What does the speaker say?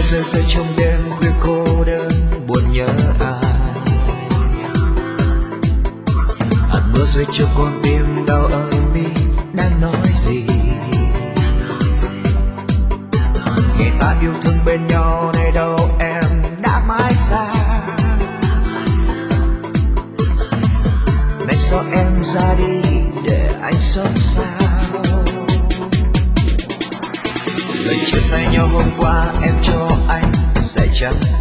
rơi rơi trong đêm khuya cô đơn buồn nhớ ai. Hạt mưa rơi cho con tim đau ở mi đang nói gì. Ngày ta yêu thương bên nhau này đâu em đã mãi xa. Này sao em ra đi để anh sống sao. Lời chia tay nhau hôm qua em cho anh sẽ chẳng